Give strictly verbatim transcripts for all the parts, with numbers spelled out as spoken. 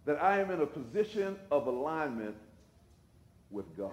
that I am in a position of alignment with God.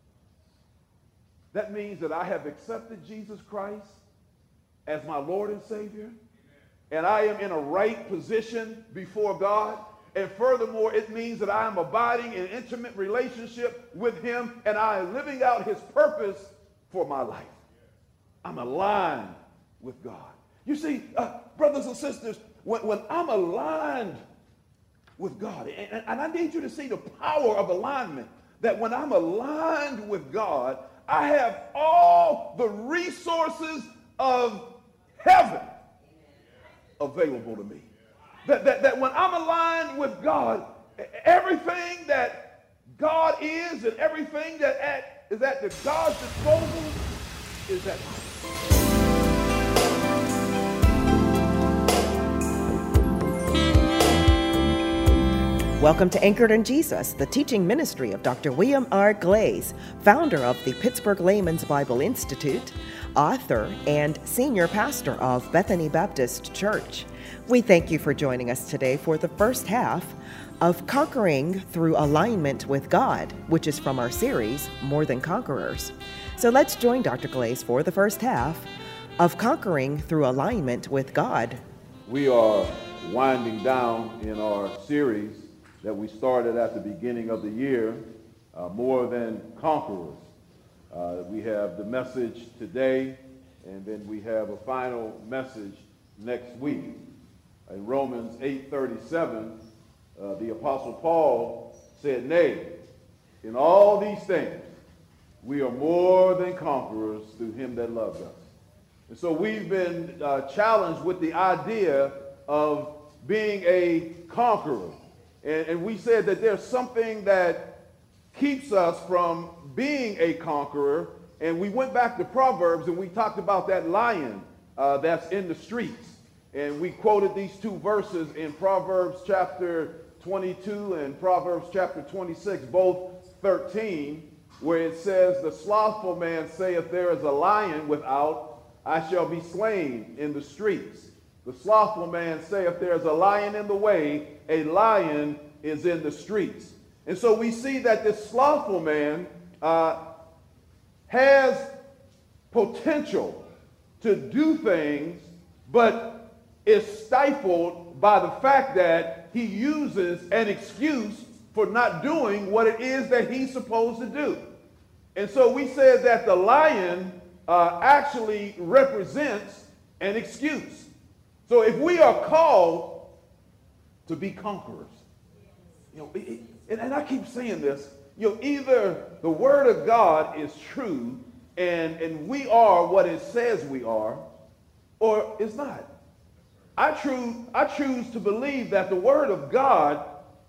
That means that I have accepted Jesus Christ as my Lord and Savior, and I am in a right position before God. And furthermore, it means that I am abiding in intimate relationship with him, and I am living out his purpose for my life. I'm aligned with God. You see, uh, brothers and sisters, when, when I'm aligned with God, and, and I need you to see the power of alignment, that when I'm aligned with God, I have all the resources of heaven available to me. That, that, that when I'm aligned with God, everything that God is and everything that at, is at the God's disposal is at home. Welcome to Anchored in Jesus, the teaching ministry of Doctor William R. Glaze, founder of the Pittsburgh Layman's Bible Institute, author, and senior pastor of Bethany Baptist Church. We thank you for joining us today for the first half of Conquering Through Alignment with God, which is from our series, More Than Conquerors. So let's join Doctor Glaze for the first half of Conquering Through Alignment with God. We are winding down in our series that we started at the beginning of the year, uh, More Than Conquerors. Uh, we have the message today, and then we have a final message next week. In Romans eight thirty-seven, uh, the Apostle Paul said, "Nay, in all these things, we are more than conquerors through him that loved us." And so we've been uh, challenged with the idea of being a conqueror. And, and we said that there's something that keeps us from being a conqueror. And we went back to Proverbs and we talked about that lion uh, that's in the streets. And we quoted these two verses in Proverbs chapter twenty-two and Proverbs chapter twenty-six, both thirteen, where it says, "The slothful man saith, there is a lion without, I shall be slain in the streets. The slothful man saith, there is a lion in the way, a lion is in the streets." And so we see that this slothful man uh, has potential to do things, but is stifled by the fact that he uses an excuse for not doing what it is that he's supposed to do. And so we said that the lion uh, actually represents an excuse. So if we are called to be conquerors, you know, it, it, and I keep saying this, you know, either the word of God is true and, and we are what it says we are, or it's not. I, true, I choose to believe that the word of God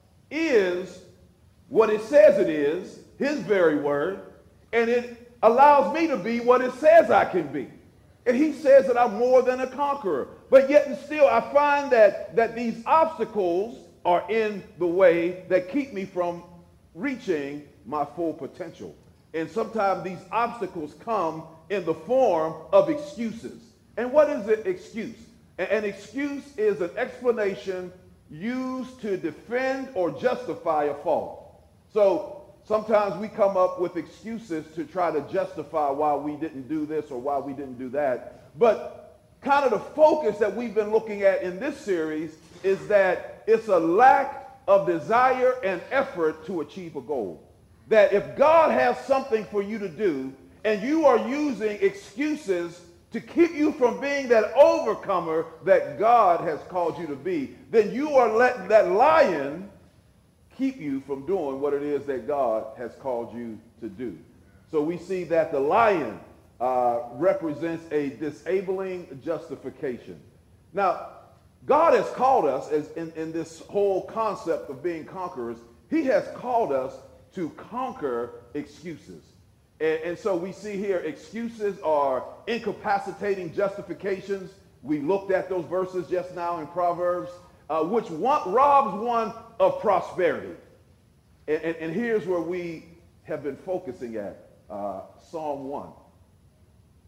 is what it says it is, his very word, and it allows me to be what it says I can be. And he says that I'm more than a conqueror. But yet and still I find that, that these obstacles are in the way that keep me from reaching my full potential. And sometimes these obstacles come in the form of excuses. And what is an excuse? An excuse is an explanation used to defend or justify a fault. So sometimes we come up with excuses to try to justify why we didn't do this or why we didn't do that. But kind of the focus that we've been looking at in this series is that it's a lack of desire and effort to achieve a goal. That if God has something for you to do and you are using excuses to keep you from being that overcomer that God has called you to be, then you are letting that lion keep you from doing what it is that God has called you to do. So we see that the lion uh, represents a disabling justification. Now, God has called us, as in, in this whole concept of being conquerors, he has called us to conquer excuses. And, and so we see here excuses are incapacitating justifications. We looked at those verses just now in Proverbs, uh, which one, robs one of prosperity. And, and, and here's where we have been focusing at, uh, Psalm one.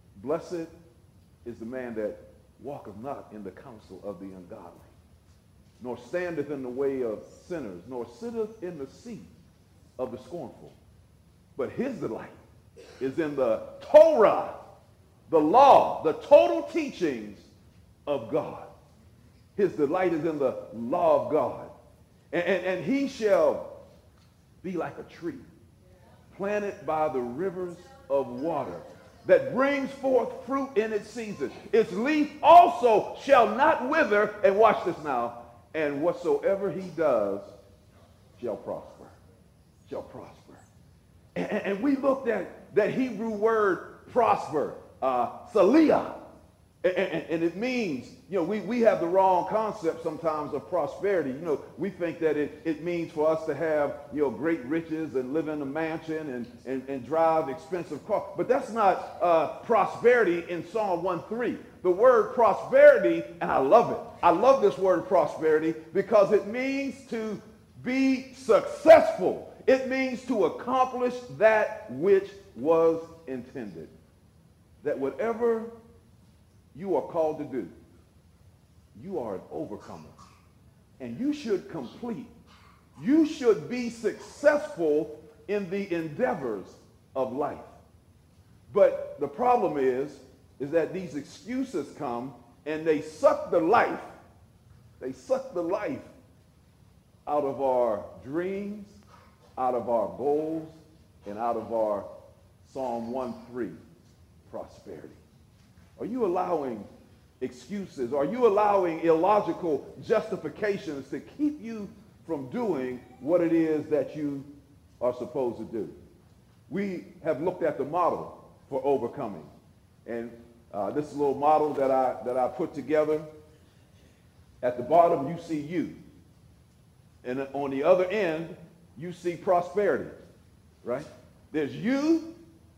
Blessed is the man that walketh not in the counsel of the ungodly, nor standeth in the way of sinners, nor sitteth in the seat of the scornful. But his delight is in the Torah, the law, the total teachings of God. His delight is in the law of God. And, and, and he shall be like a tree planted by the rivers of water that brings forth fruit in its season. Its leaf also shall not wither. And watch this now. And whatsoever he does shall prosper. Shall prosper. And, and we looked at that Hebrew word prosper, uh, saliyah. And, and, and it means, you know, we, we have the wrong concept sometimes of prosperity. You know, we think that it, it means for us to have, you know, great riches and live in a mansion and, and, and drive expensive cars. But that's not uh, prosperity in Psalm one three. The word prosperity, and I love it. I love this word prosperity because it means to be successful. It means to accomplish that which was intended. That whatever you are called to do, you are an overcomer. And you should complete, you should be successful in the endeavors of life. But the problem is, is that these excuses come and they suck the life, they suck the life out of our dreams, out of our goals, and out of our Psalm one three prosperity. Are you allowing excuses? Are you allowing illogical justifications to keep you from doing what it is that you are supposed to do? We have looked at the model for overcoming. And uh, this little model that I, that I put together, at the bottom you see you. And on the other end, you see prosperity, right? There's you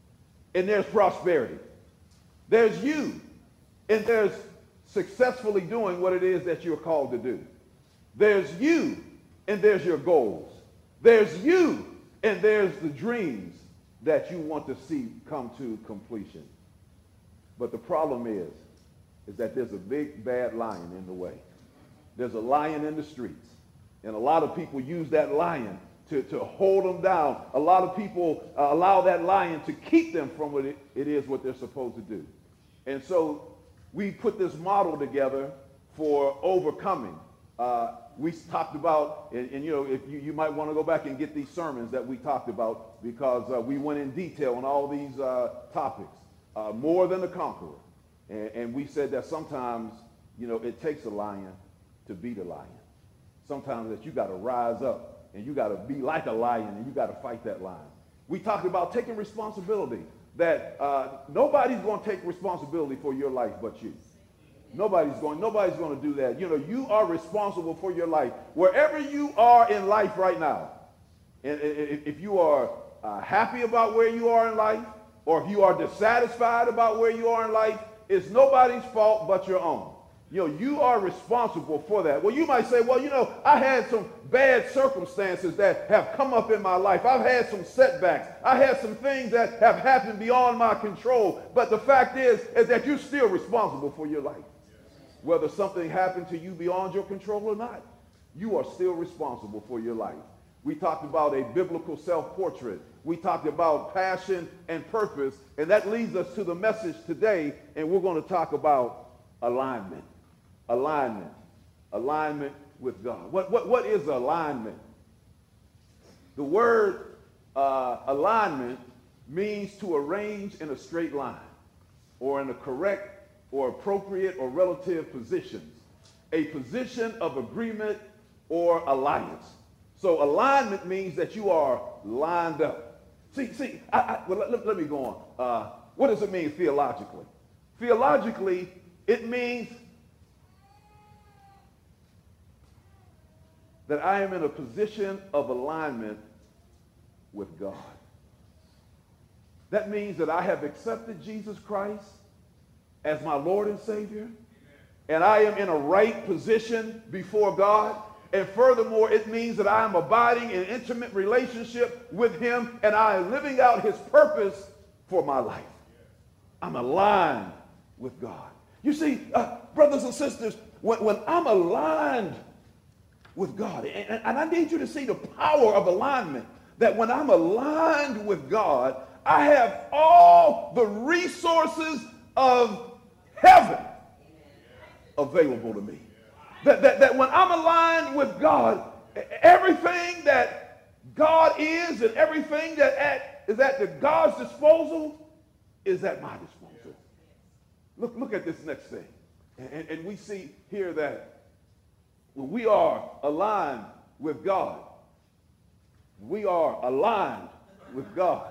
and there's prosperity. There's you, and there's successfully doing what it is that you're called to do. There's you, and there's your goals. There's you, and there's the dreams that you want to see come to completion. But the problem is, is that there's a big bad lion in the way. There's a lion in the streets, and a lot of people use that lion to, to hold them down. A lot of people uh, allow that lion to keep them from what it, it is what they're supposed to do. And so we put this model together for overcoming. Uh, we talked about, and, and you know, if you, you might want to go back and get these sermons that we talked about because uh, we went in detail on all these uh, topics. Uh, more than a conqueror. And, and we said that sometimes, you know, it takes a lion to beat a lion. Sometimes that you got to rise up and you got to be like a lion and you got to fight that lion. We talked about taking responsibility. That uh, nobody's going to take responsibility for your life but you. Nobody's going, nobody's going to do that. You know, you are responsible for your life. Wherever you are in life right now, and if you are uh, happy about where you are in life, or if you are dissatisfied about where you are in life, it's nobody's fault but your own. You know, you are responsible for that. Well, you might say, well, you know, I had some bad circumstances that have come up in my life. I've had some setbacks. I had some things that have happened beyond my control. But the fact is, is that you're still responsible for your life. Whether something happened to you beyond your control or not, you are still responsible for your life. We talked about a biblical self-portrait. We talked about passion and purpose. And that leads us to the message today. And we're going to talk about alignment. Alignment. Alignment with God. What, what, what is alignment? The word uh, alignment means to arrange in a straight line or in a correct or appropriate or relative positions. A position of agreement or alliance. So alignment means that you are lined up. See, see, I, I, well, let, let me go on. Uh, what does it mean theologically? Theologically, it means that I am in a position of alignment with God. That means that I have accepted Jesus Christ as my Lord and Savior, and I am in a right position before God. And furthermore, it means that I am abiding in intimate relationship with him, and I am living out his purpose for my life. I'm aligned with God. You see, uh, brothers and sisters, when, when I'm aligned with God. And, and I need you to see the power of alignment, that when I'm aligned with God, I have all the resources of heaven available to me. That, that, that when I'm aligned with God, everything that God is and everything that at, is at the God's disposal is at my disposal. Look, look at this next thing. And, and we see here that when we are aligned with God, we are aligned with God.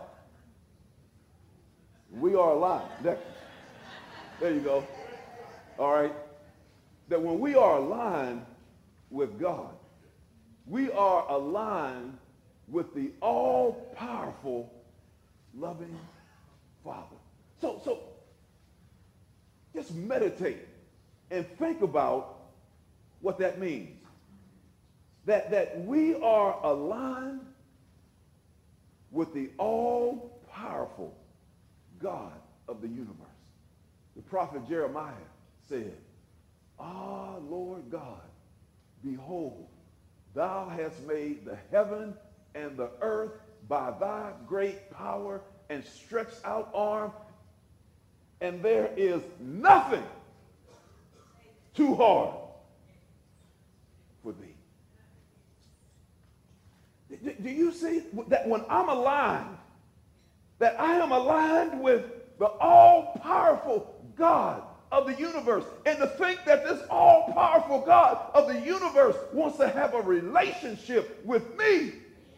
We are aligned. There, there you go. All right. That when we are aligned with God, we are aligned with the all-powerful, loving Father. So, so just meditate and think about what that means. That, that we are aligned with the all-powerful God of the universe. The prophet Jeremiah said, "Ah, Lord God, behold, thou hast made the heaven and the earth by thy great power and stretched out arm, and there is nothing too hard for thee." Do you see that when I'm aligned, that I am aligned with the all-powerful God of the universe, and to think that this all-powerful God of the universe wants to have a relationship with me?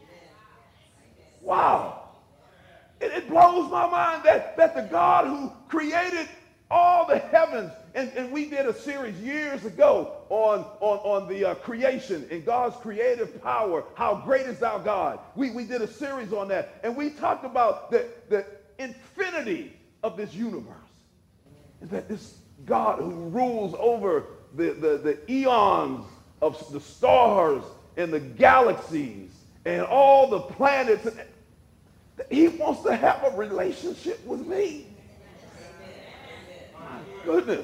Wow. It, it blows my mind that, that the God who created all the heavens, and, and we did a series years ago on, on, on the uh, creation and God's creative power. How great is thou, God? We, we did a series on that, and we talked about the, the infinity of this universe. And that this God who rules over the, the, the eons of the stars and the galaxies and all the planets, he wants to have a relationship with me. My goodness.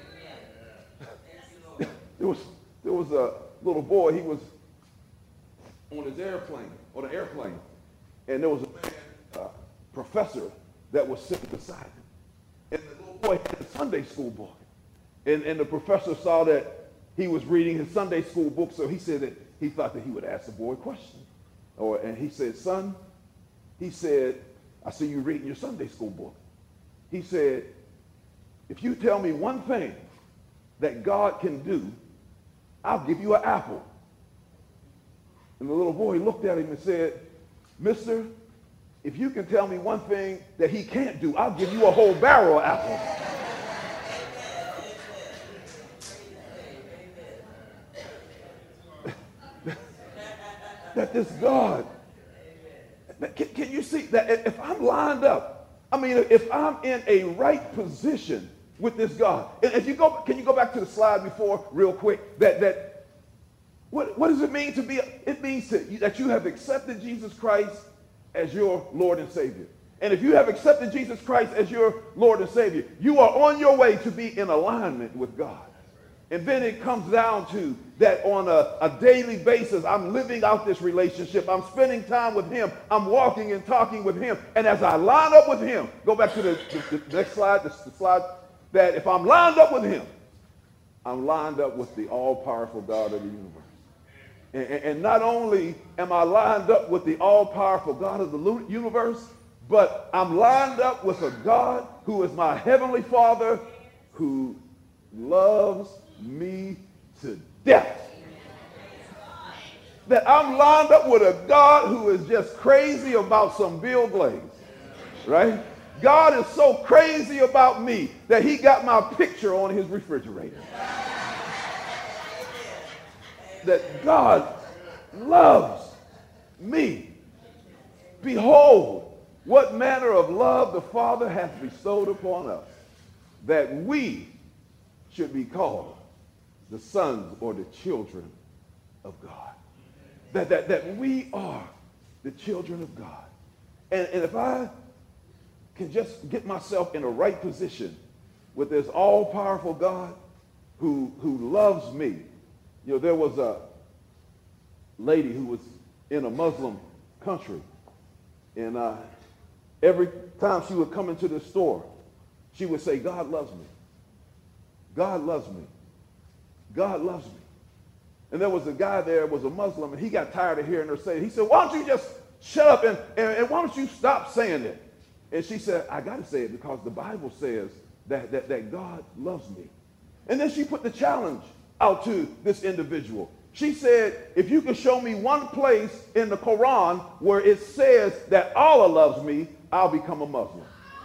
There was, there was a little boy, he was on his airplane, on an airplane, and there was a man, uh, professor that was sitting beside him. And the little boy had a Sunday school book. And, and the professor saw that he was reading his Sunday school book, so he said that he thought that he would ask the boy a question. Or, and he said, "Son," he said, "I see you reading your Sunday school book." He said, "If you tell me one thing that God can do, I'll give you an apple." And the little boy looked at him and said, "Mister, if you can tell me one thing that he can't do, I'll give you a whole barrel of apples." That this God, can, can you see that if I'm lined up, I mean, if I'm in a right position with this God, and if you go, can you go back to the slide before real quick? That that what what does it mean to be? It means to, that you have accepted Jesus Christ as your Lord and Savior. And if you have accepted Jesus Christ as your Lord and Savior, you are on your way to be in alignment with God. And then it comes down to that on a, a daily basis, I'm living out this relationship. I'm spending time with him. I'm walking and talking with him. And as I line up with him, go back to the, the, the next slide, the, the slide, that if I'm lined up with him, I'm lined up with the all-powerful God of the universe. And, and not only am I lined up with the all-powerful God of the universe, but I'm lined up with a God who is my heavenly Father, who loves me to death. That I'm lined up with a God who is just crazy about some Bill Glaze, right? God is so crazy about me that he got my picture on his refrigerator. That God loves me. Behold, what manner of love the Father hath bestowed upon us, that we should be called the sons or the children of God. That, that, that we are the children of God. And, and if I can just get myself in the right position with this all-powerful God who, who loves me. You know, there was a, lady who was in a Muslim country. And uh, every time she would come into the store, she would say, God loves me. God loves me. God loves me. And there was a guy there, was a Muslim, and he got tired of hearing her say it. He said, why don't you just shut up and, and, and why don't you stop saying it? And she said, I got to say it because the Bible says that, that, that God loves me. And then she put the challenge out to this individual. She said, if you can show me one place in the Quran where it says that Allah loves me, I'll become a Muslim.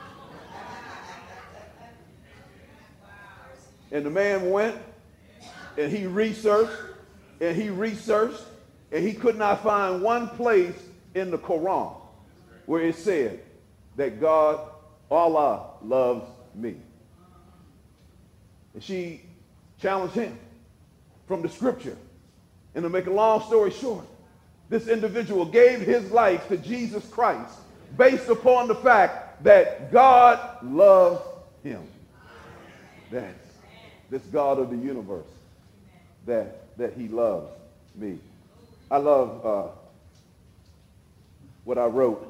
And the man went and he researched and he researched and he could not find one place in the Quran where it said that God, Allah, loves me. And she challenged him from the scripture. And to make a long story short, this individual gave his life to Jesus Christ based upon the fact that God loves him. That this God of the universe, that, that he loves me. I love uh, what I wrote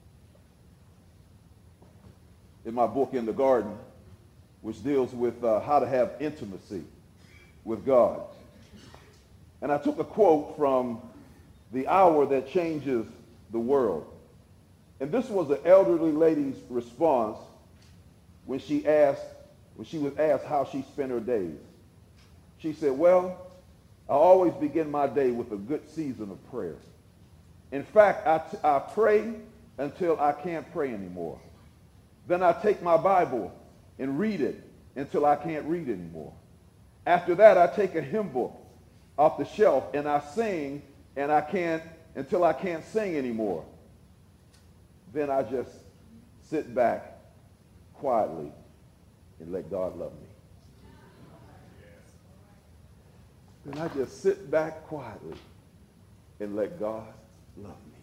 in my book, In the Garden, which deals with uh, how to have intimacy with God. And I took a quote from The Hour That Changes the World. And this was an elderly lady's response when she asked, when she was asked how she spent her days. She said, well, I always begin my day with a good season of prayer. In fact, I, t- I pray until I can't pray anymore. Then I take my Bible and read it until I can't read anymore. After that, I take a hymn book off the shelf and I sing and I can't until I can't sing anymore. Then I just sit back quietly and let God love me. Then I just sit back quietly and let God love me.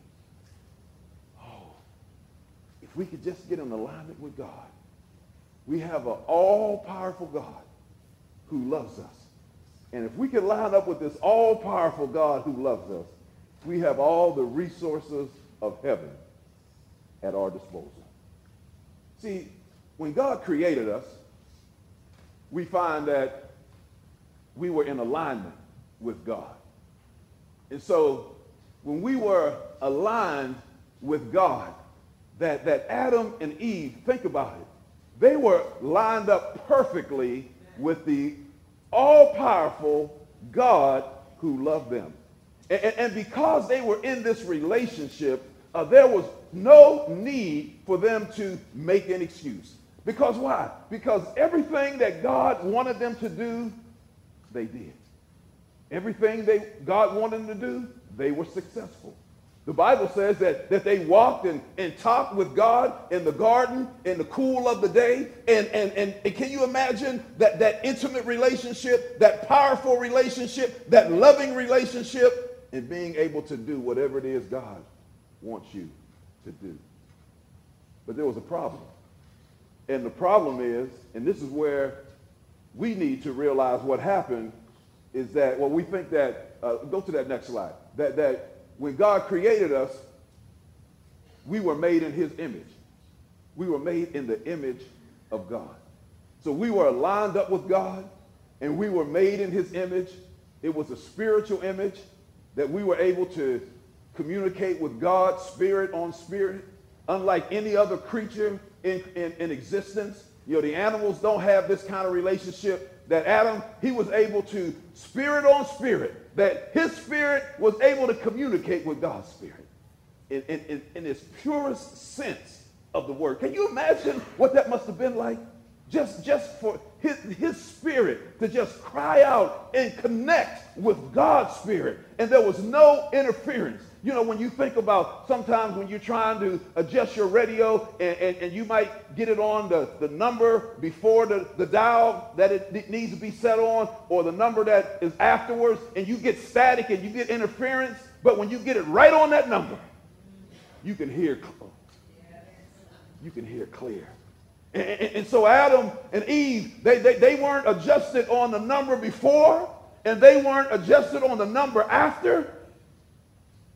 Oh, if we could just get in alignment with God. We have an all-powerful God who loves us. And if we can line up with this all-powerful God who loves us, we have all the resources of heaven at our disposal. See, when God created us, we find that we were in alignment with God. And so when we were aligned with God, that, that Adam and Eve, think about it, they were lined up perfectly with the all-powerful God who loved them. And, and, and because they were in this relationship, uh, there was no need for them to make an excuse. Because why? Because everything that God wanted them to do, they did. Everything they God wanted them to do, they were successful. The Bible says that, that they walked and, and talked with God in the garden in the cool of the day. And, and, and, and can you imagine that, that intimate relationship, that powerful relationship, that loving relationship, and being able to do whatever it is God wants you to do? But there was a problem. And the problem is, and this is where we need to realize what happened, is that, well, we think that, uh, go to that next slide, that, that when God created us, we were made in his image. We were made in the image of God. So we were lined up with God, and we were made in his image. It was a spiritual image that we were able to communicate with God, spirit on spirit, unlike any other creature in, in, in existence. You know, the animals don't have this kind of relationship. That Adam, he was able to, spirit on spirit, that his spirit was able to communicate with God's spirit in, in, in, in its purest sense of the word. Can you imagine what that must have been like? Just, just for his, his spirit to just cry out and connect with God's spirit. And there was no interference. You know, when you think about sometimes when you're trying to adjust your radio and, and, and you might get it on the, the number before the, the dial that it, it needs to be set on, or the number that is afterwards, and you get static and you get interference, but when you get it right on that number, you can hear, you can hear clear. And, and, and so Adam and Eve, they, they, they weren't adjusted on the number before, and they weren't adjusted on the number after.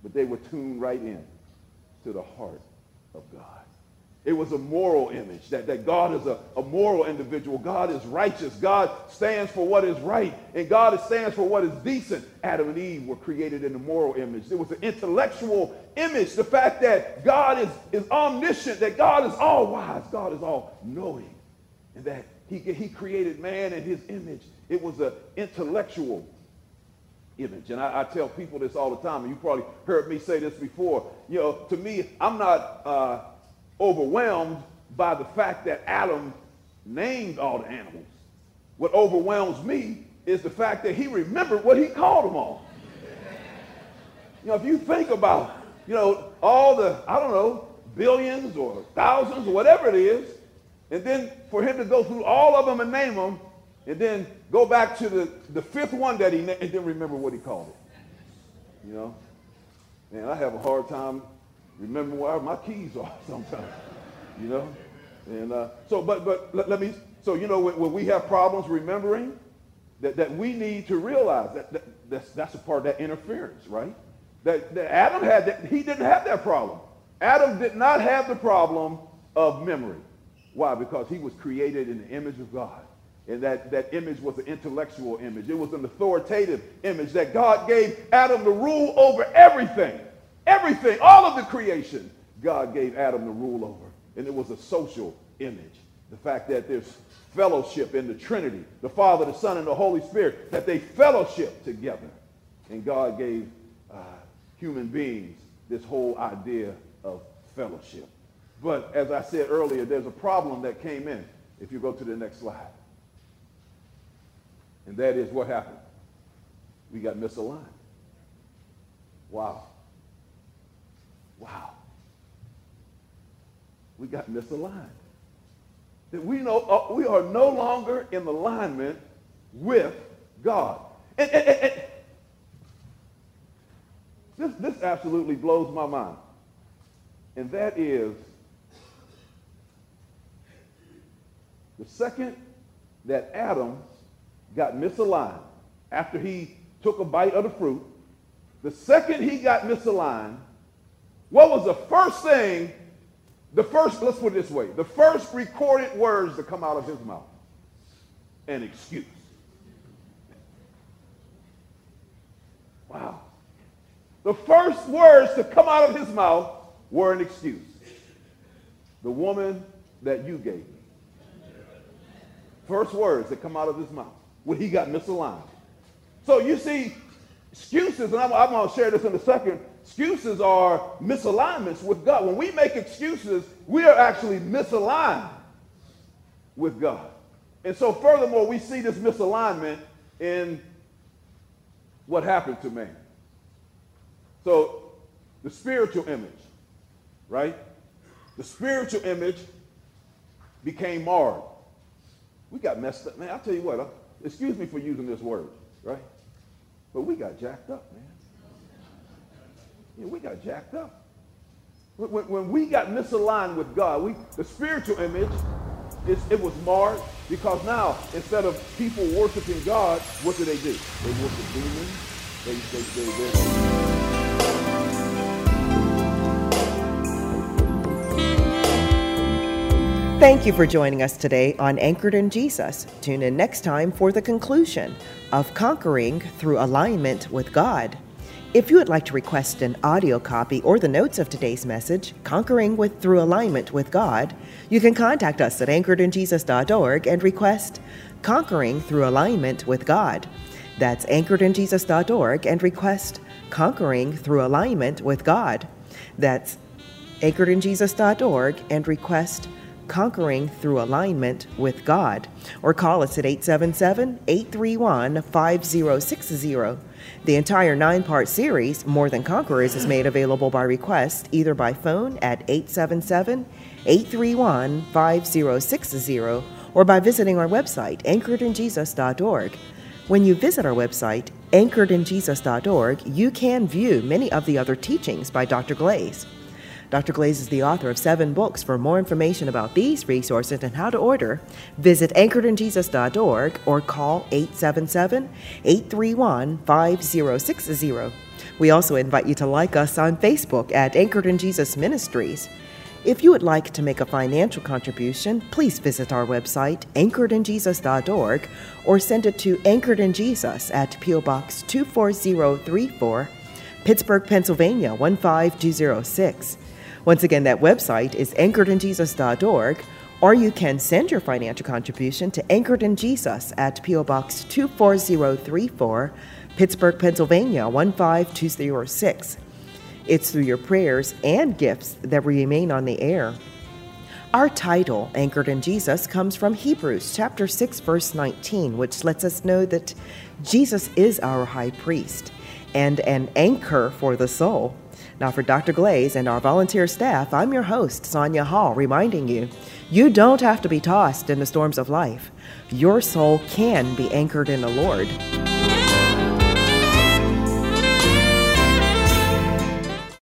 but they were tuned right in to the heart of God. It was a moral image, that, that God is a, a moral individual. God is righteous. God stands for what is right, and God stands for what is decent. Adam and Eve were created in the moral image. It was an intellectual image, the fact that God is, is omniscient, that God is all wise, God is all knowing, and that he, he created man in his image. It was an intellectual image. And I, I tell people this all the time, and you probably heard me say this before. You know, to me, I'm not uh, overwhelmed by the fact that Adam named all the animals. What overwhelms me is the fact that he remembered what he called them all. You know, if you think about, you know, all the, I don't know, billions or thousands or whatever it is, and then for him to go through all of them and name them, and then go back to the, the fifth one that he named and didn't remember what he called it. You know? Man, I have a hard time remembering where my keys are sometimes. You know? And uh, so, but but let, let me, so, you know, when, when we have problems remembering, that, that we need to realize that, that that's, that's a part of that interference, right? That, that Adam had that, he didn't have that problem. Adam did not have the problem of memory. Why? Because he was created in the image of God. And that, that image was an intellectual image. It was an authoritative image that God gave Adam the rule over everything. Everything, all of the creation, God gave Adam the rule over. And it was a social image. The fact that there's fellowship in the Trinity, the Father, the Son, and the Holy Spirit, that they fellowship together. And God gave uh, human beings this whole idea of fellowship. But as I said earlier, there's a problem that came in. If you go to the next slide. And that is what happened. We got misaligned. Wow. Wow. We got misaligned. That we know uh, we are no longer in alignment with God. And, and, and, and this, this absolutely blows my mind. And that is the second that Adam got misaligned, after he took a bite of the fruit, the second he got misaligned, what was the first thing, the first, let's put it this way, the first recorded words to come out of his mouth? An excuse. Wow. The first words to come out of his mouth were an excuse. The woman that you gave me. First words that come out of his mouth when he got misaligned. So you see, excuses, and I'm, I'm going to share this in a second, excuses are misalignments with God. When we make excuses, we are actually misaligned with God. And so furthermore, we see this misalignment in what happened to man. So the spiritual image, right? The spiritual image became marred. We got messed up. Man, I'll tell you what, uh, excuse me for using this word, right? But we got jacked up, man. Yeah, we got jacked up. When, when we got misaligned with God, we, the spiritual image, it, it was marred because now, instead of people worshiping God, what do they do? They worship demons. They, they, they, they, Thank you for joining us today on Anchored in Jesus. Tune in next time for the conclusion of Conquering Through Alignment with God. If you would like to request an audio copy or the notes of today's message, Conquering with Through Alignment with God, you can contact us at anchored in jesus dot org and request Conquering Through Alignment with God. That's anchored in jesus dot org and request Conquering Through Alignment with God. That's anchored in jesus dot org and request Conquering Through Alignment with God. Or call us at eight seven seven, eight three one, five zero six zero. The entire nine-part series, More Than Conquerors, is made available by request either by phone at eight seven seven, eight three one, five zero six zero or by visiting our website, anchored in jesus dot org. When you visit our website, anchored in jesus dot org, you can view many of the other teachings by Doctor Glaze. Doctor Glaze is the author of seven books. For more information about these resources and how to order, visit anchored in jesus dot org or call eight seven seven, eight three one, five zero six zero. We also invite you to like us on Facebook at Anchored in Jesus Ministries. If you would like to make a financial contribution, please visit our website, anchored in jesus dot org, or send it to Anchored in Jesus at P O Box two four zero three four, Pittsburgh, Pennsylvania one five two zero six. Once again, that website is anchored in jesus dot org, or you can send your financial contribution to Anchored in Jesus at P O Box two four zero three four, Pittsburgh, Pennsylvania one five two zero six. It's through your prayers and gifts that we remain on the air. Our title, Anchored in Jesus, comes from Hebrews chapter six, verse nineteen, which lets us know that Jesus is our high priest and an anchor for the soul. Now, for Doctor Glaze and our volunteer staff, I'm your host, Sonia Hall, reminding you, you don't have to be tossed in the storms of life. Your soul can be anchored in the Lord.